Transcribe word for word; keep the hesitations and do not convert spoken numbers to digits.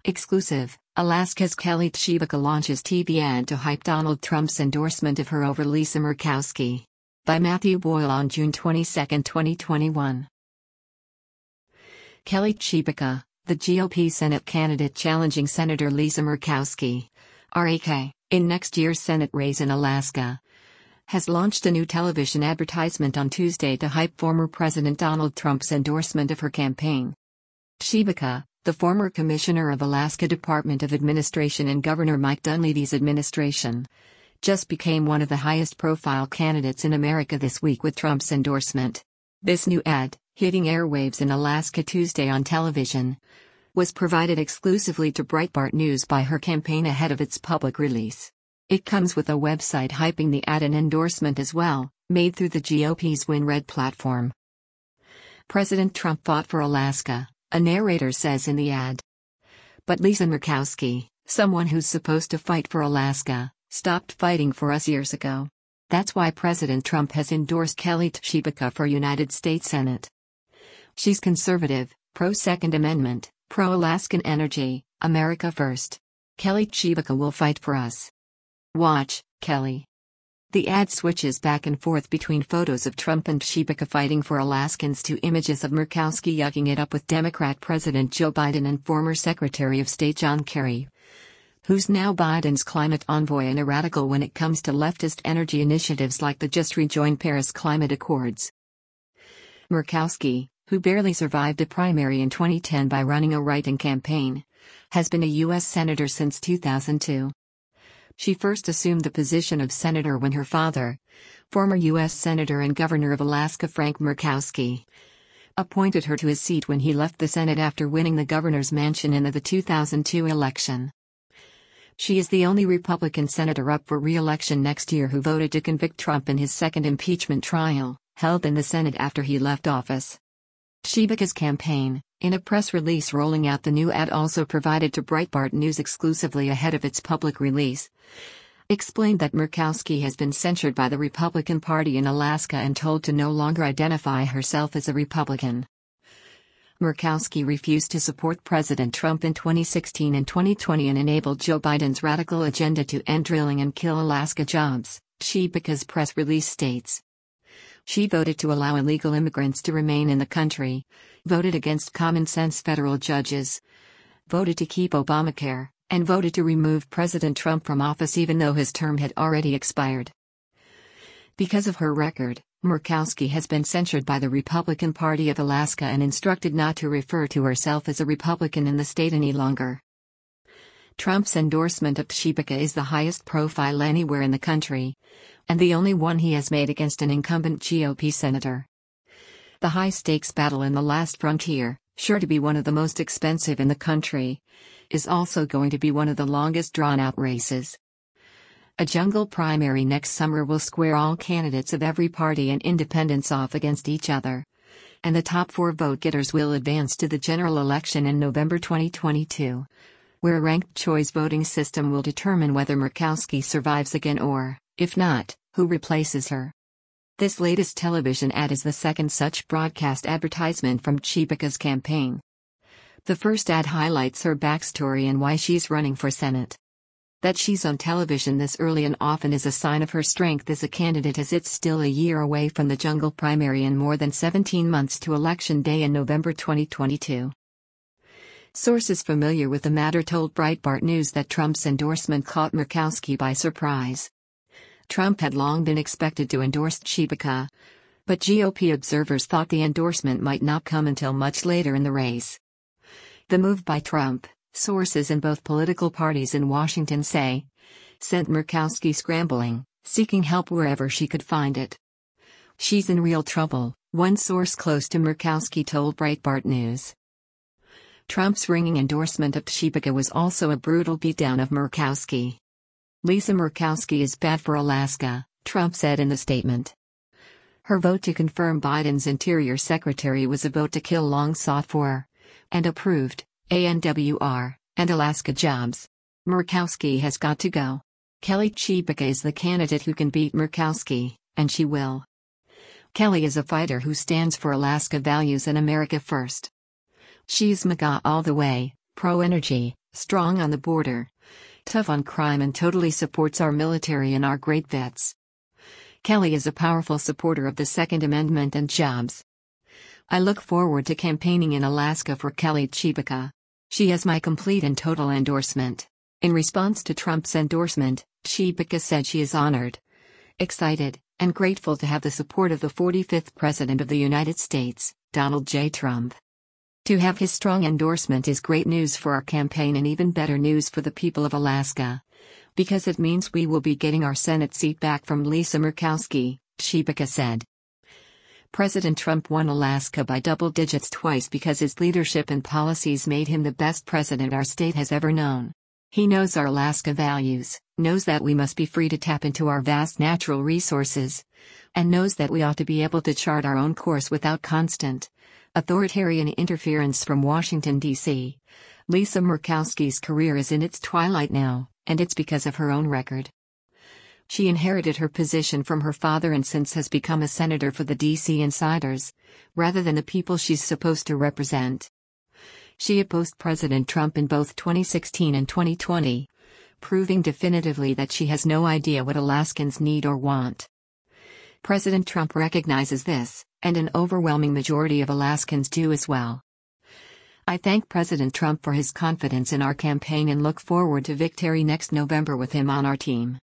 Exclusive, Alaska's Kelly Tshibaka launches T V ad to hype Donald Trump's endorsement of her over Lisa Murkowski. By Matthew Boyle on June twenty-second, twenty twenty-one. Kelly Tshibaka, the G O P Senate candidate challenging Senator Lisa Murkowski, R A K, in next year's Senate race in Alaska, has launched a new television advertisement on Tuesday to hype former President Donald Trump's endorsement of her campaign. Tshibaka, the former commissioner of Alaska Department of Administration in Governor Mike Dunleavy's administration, just became one of the highest-profile candidates in America this week with Trump's endorsement. This new ad, hitting airwaves in Alaska Tuesday on television, was provided exclusively to Breitbart News by her campaign ahead of its public release. It comes with a website hyping the ad and endorsement as well, made through the G O P's WinRed platform. President Trump fought for Alaska, a narrator says in the ad. But Lisa Murkowski, someone who's supposed to fight for Alaska, stopped fighting for us years ago. That's why President Trump has endorsed Kelly Tshibaka for United States Senate. She's conservative, pro-Second Amendment, pro-Alaskan energy, America first. Kelly Tshibaka will fight for us. Watch, Kelly. The ad switches back and forth between photos of Trump and Tshibaka fighting for Alaskans to images of Murkowski yucking it up with Democrat President Joe Biden and former Secretary of State John Kerry, who's now Biden's climate envoy and a radical when it comes to leftist energy initiatives like the just-rejoined Paris Climate Accords. Murkowski, who barely survived a primary in twenty ten by running a write-in campaign, has been a U S senator since two thousand two. She first assumed the position of senator when her father, former U S Senator and Governor of Alaska Frank Murkowski, appointed her to his seat when he left the Senate after winning the governor's mansion in the two thousand two election. She is the only Republican senator up for re-election next year who voted to convict Trump in his second impeachment trial, held in the Senate after he left office. Tshibaka's campaign, in a press release rolling out the new ad also provided to Breitbart News exclusively ahead of its public release, explained that Murkowski has been censured by the Republican Party in Alaska and told to no longer identify herself as a Republican. Murkowski refused to support President Trump in twenty sixteen and twenty twenty and enabled Joe Biden's radical agenda to end drilling and kill Alaska jobs, Tshibaka's press release states. She voted to allow illegal immigrants to remain in the country, voted against common-sense federal judges, voted to keep Obamacare, and voted to remove President Trump from office even though his term had already expired. Because of her record, Murkowski has been censured by the Republican Party of Alaska and instructed not to refer to herself as a Republican in the state any longer. Trump's endorsement of Tshibaka is the highest profile anywhere in the country, and the only one he has made against an incumbent G O P senator. The high-stakes battle in the last frontier, sure to be one of the most expensive in the country, is also going to be one of the longest drawn-out races. A jungle primary next summer will square all candidates of every party and independents off against each other, and the top four vote-getters will advance to the general election in November twenty twenty-two, where a ranked choice voting system will determine whether Murkowski survives again or, if not, who replaces her. This latest television ad is the second such broadcast advertisement from Tshibaka's campaign. The first ad highlights her backstory and why she's running for Senate. That she's on television this early and often is a sign of her strength as a candidate, as it's still a year away from the jungle primary and more than seventeen months to Election Day in November twenty twenty-two. Sources familiar with the matter told Breitbart News that Trump's endorsement caught Murkowski by surprise. Trump had long been expected to endorse Tshibaka, but G O P observers thought the endorsement might not come until much later in the race. The move by Trump, sources in both political parties in Washington say, sent Murkowski scrambling, seeking help wherever she could find it. She's in real trouble, one source close to Murkowski told Breitbart News. Trump's ringing endorsement of Tshibaka was also a brutal beatdown of Murkowski. Lisa Murkowski is bad for Alaska, Trump said in the statement. Her vote to confirm Biden's Interior Secretary was a vote to kill long-sought-for, and approved, A N W R, and Alaska jobs. Murkowski has got to go. Kelly Tshibaka is the candidate who can beat Murkowski, and she will. Kelly is a fighter who stands for Alaska values and America first. She's MAGA all the way, pro-energy, Strong on the border. Tough on crime and totally supports our military and our great vets. Kelly is a powerful supporter of the Second Amendment and jobs. I look forward to campaigning in Alaska for Kelly Tshibaka. She has my complete and total endorsement. In response to Trump's endorsement, Tshibaka said she is honored, excited, and grateful to have the support of the forty-fifth President of the United States, Donald J. Trump. To have his strong endorsement is great news for our campaign and even better news for the people of Alaska. Because it means we will be getting our Senate seat back from Lisa Murkowski, Tshibaka said. President Trump won Alaska by double digits twice because his leadership and policies made him the best president our state has ever known. He knows our Alaska values, knows that we must be free to tap into our vast natural resources, and knows that we ought to be able to chart our own course without constant, authoritarian interference from Washington, D C Lisa Murkowski's career is in its twilight now, and it's because of her own record. She inherited her position from her father and since has become a senator for the D C insiders, rather than the people she's supposed to represent. She opposed President Trump in both twenty sixteen and twenty twenty, proving definitively that she has no idea what Alaskans need or want. President Trump recognizes this, and an overwhelming majority of Alaskans do as well. I thank President Trump for his confidence in our campaign and look forward to victory next November with him on our team.